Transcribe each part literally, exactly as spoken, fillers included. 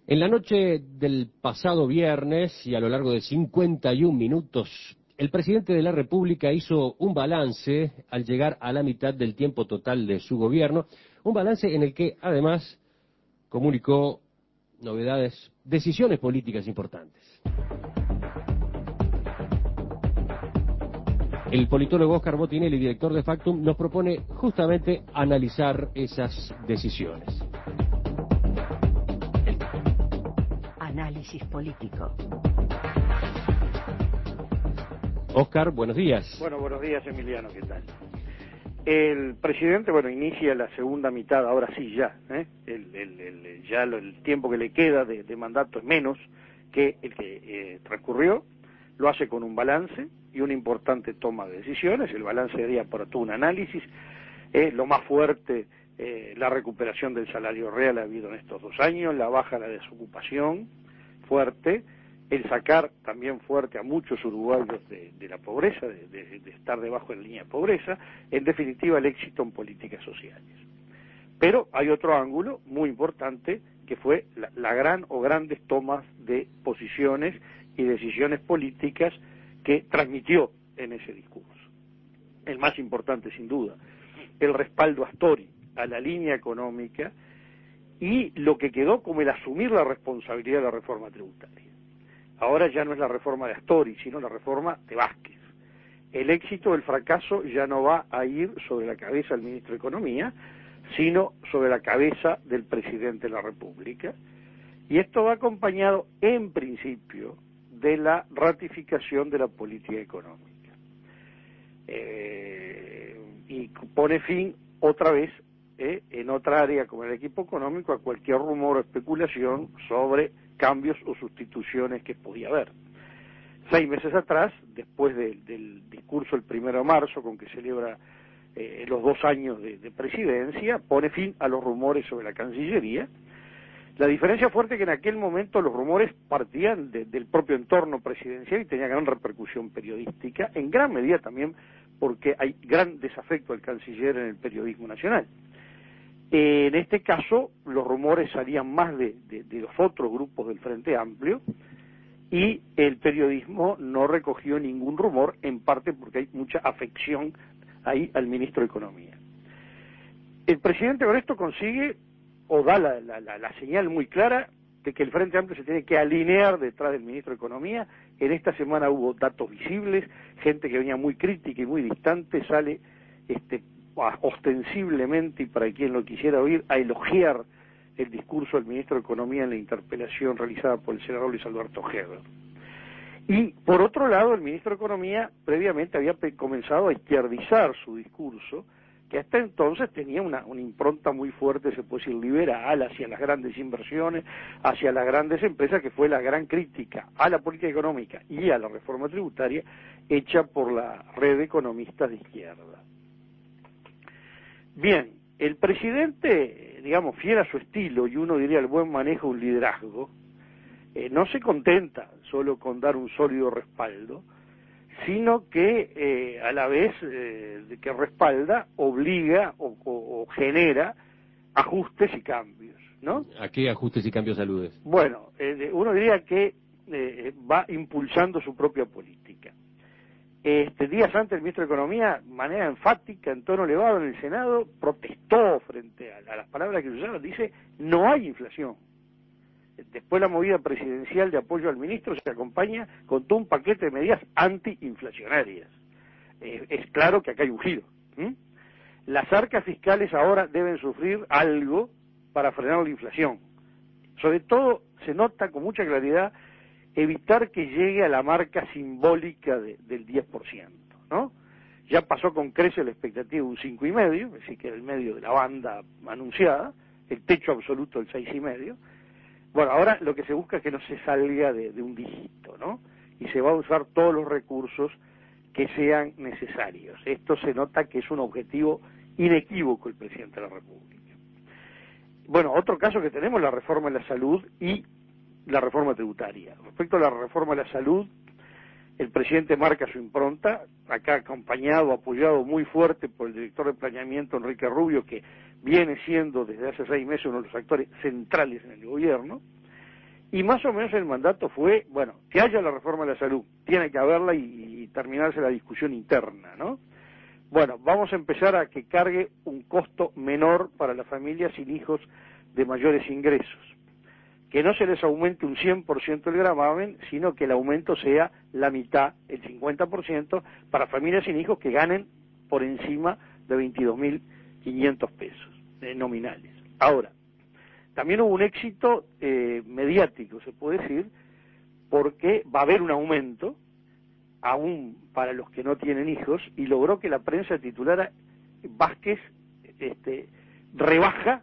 En la noche del pasado viernes y a lo largo de cincuenta y un minutos, el presidente de la República hizo un balance al llegar a la mitad del tiempo total de su gobierno, un balance en el que además comunicó novedades, decisiones políticas importantes. El politólogo Oscar Botinelli, director de Factum, nos propone justamente analizar esas decisiones. Análisis político. Oscar, buenos días. Bueno, buenos días, Emiliano, ¿qué tal? El presidente, bueno, inicia la segunda mitad, ahora sí ya, ¿eh? el, el, el, ya lo, el tiempo que le queda de, de mandato es menos que el que eh, transcurrió, lo hace con un balance y una importante toma de decisiones. El balance haría por todo un análisis, eh, lo más fuerte, eh, la recuperación del salario real ha habido en estos dos años, la baja de la desocupación fuerte, el sacar también fuerte a muchos uruguayos de, de la pobreza, de, de, de estar debajo de la línea de pobreza, en definitiva el éxito en políticas sociales. Pero hay otro ángulo muy importante que fue la, la gran o grandes tomas de posiciones y decisiones políticas que transmitió en ese discurso. El más importante sin duda, el respaldo a Astori, a la línea económica y lo que quedó como el asumir la responsabilidad de la reforma tributaria. Ahora ya no es la reforma de Astori, sino la reforma de Vázquez. El éxito o el fracaso ya no va a ir sobre la cabeza del ministro de Economía, sino sobre la cabeza del presidente de la República. Y esto va acompañado, en principio, de la ratificación de la política económica. Eh, y pone fin, otra vez, eh, en otra área como el equipo económico, a cualquier rumor o especulación sobre cambios o sustituciones que podía haber. Seis meses atrás, después de, del discurso el primero de marzo, con que celebra eh, los dos años de, de presidencia, pone fin a los rumores sobre la Cancillería. La diferencia fuerte es que en aquel momento los rumores partían de, del propio entorno presidencial y tenían gran repercusión periodística, en gran medida también porque hay gran desafecto al canciller en el periodismo nacional. Eh, en este caso, los rumores salían más de, de, de los otros grupos del Frente Amplio y el periodismo no recogió ningún rumor, en parte porque hay mucha afección ahí al ministro de Economía. El presidente con esto consigue o da la, la, la, la señal muy clara de que el Frente Amplio se tiene que alinear detrás del ministro de Economía. En esta semana hubo datos visibles, gente que venía muy crítica y muy distante sale este ostensiblemente, y para quien lo quisiera oír, a elogiar el discurso del ministro de Economía en la interpelación realizada por el senador Luis Alberto Heber. Y, por otro lado, el ministro de Economía previamente había comenzado a izquierdizar su discurso, que hasta entonces tenía una, una impronta muy fuerte, se puede decir, liberal, hacia las grandes inversiones, hacia las grandes empresas, que fue la gran crítica a la política económica y a la reforma tributaria hecha por la red de economistas de izquierda. Bien, el presidente, digamos, fiel a su estilo, y uno diría el buen manejo, un liderazgo, eh, no se contenta solo con dar un sólido respaldo, sino que eh, a la vez eh, de que respalda, obliga o, o, o genera ajustes y cambios, ¿no? ¿A qué ajustes y cambios aludes? Bueno, eh, uno diría que eh, va impulsando su propia política. Este, días antes el ministro de Economía, de manera enfática, en tono elevado en el Senado, protestó frente a, a las palabras que usaron, dice, no hay inflación. Después la movida presidencial de apoyo al ministro se acompaña con todo un paquete de medidas antiinflacionarias. Eh, es claro que acá hay un giro. ¿Mm? Las arcas fiscales ahora deben sufrir algo para frenar la inflación. Sobre todo, se nota con mucha claridad evitar que llegue a la marca simbólica de, del diez por ciento, ¿no? Ya pasó con creces la expectativa de un cinco coma cinco, es decir, que era el medio de la banda anunciada, el techo absoluto del seis coma cinco. Bueno, ahora lo que se busca es que no se salga de, de un dígito, ¿no? Y se va a usar todos los recursos que sean necesarios. Esto se nota que es un objetivo inequívoco el presidente de la República. Bueno, otro caso que tenemos, la reforma de la salud y la reforma tributaria. Respecto a la reforma de la salud, el presidente marca su impronta, acá acompañado, apoyado muy fuerte por el director de planeamiento Enrique Rubio, que viene siendo desde hace seis meses uno de los actores centrales en el gobierno. Y más o menos el mandato fue, bueno, que haya la reforma de la salud, tiene que haberla y, y terminarse la discusión interna, ¿no? Bueno, vamos a empezar a que cargue un costo menor para las familias sin hijos de mayores ingresos. Que no se les aumente un cien por ciento el gravamen, sino que el aumento sea la mitad, el cincuenta por ciento, para familias sin hijos que ganen por encima de veintidós mil quinientos pesos eh, nominales. Ahora, también hubo un éxito eh, mediático, se puede decir, porque va a haber un aumento, aún para los que no tienen hijos, y logró que la prensa titulara Vázquez este, rebaja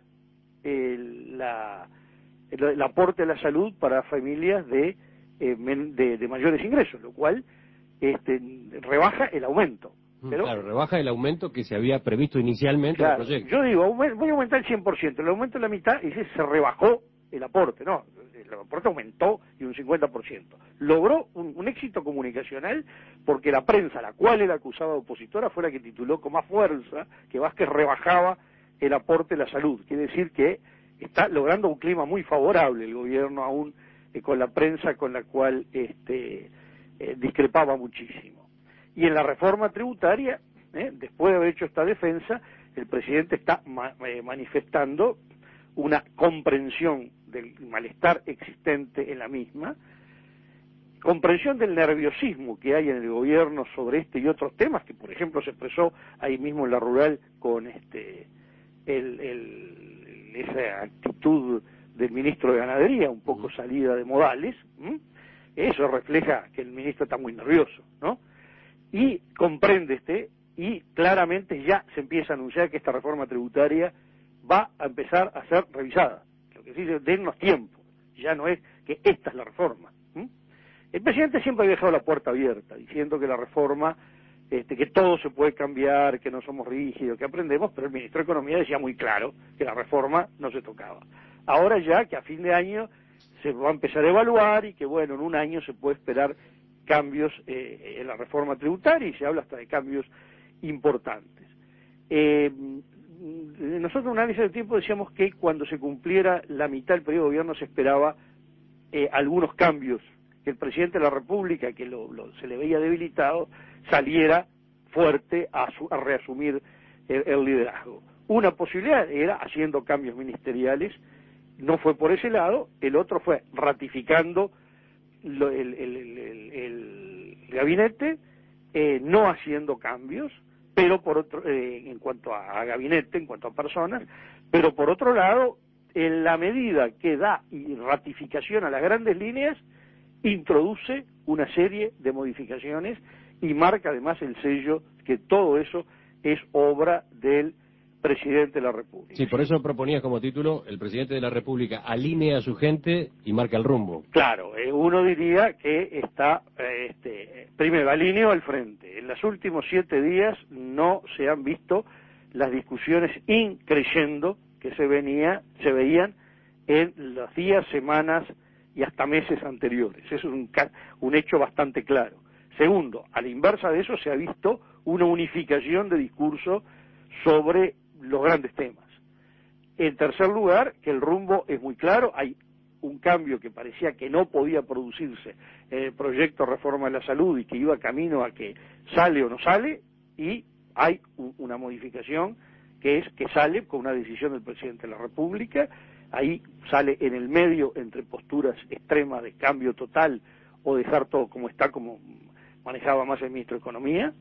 el, la, el, el aporte a la salud para familias de, eh, men, de, de mayores ingresos, lo cual este, rebaja el aumento. Pero, claro, rebaja el aumento que se había previsto inicialmente claro, en el proyecto. Yo digo, voy a aumentar el cien por ciento, el aumento de la mitad, y se rebajó el aporte, no, el aporte aumentó y un cincuenta por ciento. Logró un, un éxito comunicacional porque la prensa, la cual era acusada de opositora, fue la que tituló con más fuerza que Vázquez rebajaba el aporte de la salud. Quiere decir que está logrando un clima muy favorable el gobierno aún eh, con la prensa con la cual este, eh, discrepaba muchísimo. Y en la reforma tributaria, eh, después de haber hecho esta defensa, el presidente está ma eh, manifestando una comprensión del malestar existente en la misma, comprensión del nerviosismo que hay en el gobierno sobre este y otros temas, que por ejemplo se expresó ahí mismo en la rural con este el, el, esa actitud del ministro de Ganadería, un poco salida de modales. ¿m? Eso refleja que el ministro está muy nervioso, ¿no? Y comprende este, y claramente ya se empieza a anunciar que esta reforma tributaria va a empezar a ser revisada. Lo que se dice, dennos tiempo, ya no es que esta es la reforma. ¿Mm? El presidente siempre había dejado la puerta abierta, diciendo que la reforma, este, que todo se puede cambiar, que no somos rígidos, que aprendemos, pero el ministro de Economía decía muy claro que la reforma no se tocaba. Ahora ya que a fin de año se va a empezar a evaluar y que bueno, en un año se puede esperar cambios eh, en la reforma tributaria y se habla hasta de cambios importantes. Eh, nosotros en un análisis de tiempo decíamos que cuando se cumpliera la mitad del periodo de gobierno se esperaba eh, algunos cambios, que el presidente de la República, que lo, lo, se le veía debilitado, saliera fuerte a, su, a reasumir el, el liderazgo. Una posibilidad era haciendo cambios ministeriales, no fue por ese lado, el otro fue ratificando lo, el, el, el, el, el gabinete, eh, no haciendo cambios, pero por otro, eh, en cuanto a, a gabinete, en cuanto a personas, pero por otro lado, en la medida que da y ratificación a las grandes líneas, introduce una serie de modificaciones y marca además el sello que todo eso es obra del presidente de la República. Sí, por eso proponía como título, el presidente de la República alinea a su gente y marca el rumbo. Claro, eh, uno diría que está, eh, este, primero, alineo al frente. En los últimos siete días no se han visto las discusiones increyendo que se venía, se veían en los días, semanas y hasta meses anteriores. Eso es un, un hecho bastante claro. Segundo, a la inversa de eso se ha visto una unificación de discurso sobre los grandes temas. En tercer lugar, que el rumbo es muy claro, hay un cambio que parecía que no podía producirse en el proyecto de reforma de la salud y que iba camino a que sale o no sale, y hay un, una modificación que es que sale con una decisión del presidente de la República, ahí sale en el medio entre posturas extremas de cambio total o dejar todo como está, como manejaba más el ministro de Economía.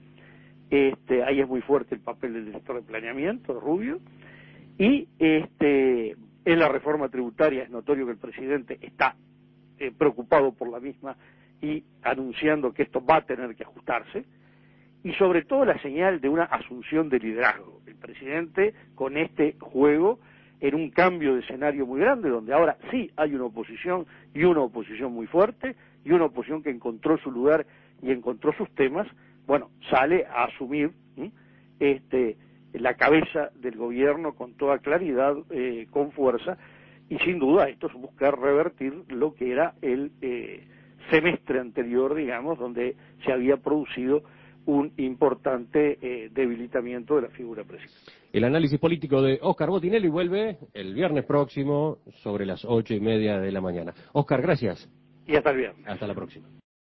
Este, ahí es muy fuerte el papel del director de planeamiento, Rubio, y este, en la reforma tributaria es notorio que el presidente está eh, preocupado por la misma y anunciando que esto va a tener que ajustarse, y sobre todo la señal de una asunción de liderazgo. El presidente con este juego en un cambio de escenario muy grande, donde ahora sí hay una oposición y una oposición muy fuerte, y una oposición que encontró su lugar y encontró sus temas, bueno, sale a asumir ¿sí? este la cabeza del gobierno con toda claridad, eh, con fuerza, y sin duda esto es buscar revertir lo que era el eh, semestre anterior, digamos, donde se había producido un importante eh, debilitamiento de la figura presidencial. El análisis político de Óscar Botinelli vuelve el viernes próximo sobre las ocho y media de la mañana. Óscar, gracias. Y hasta el viernes. Hasta la próxima.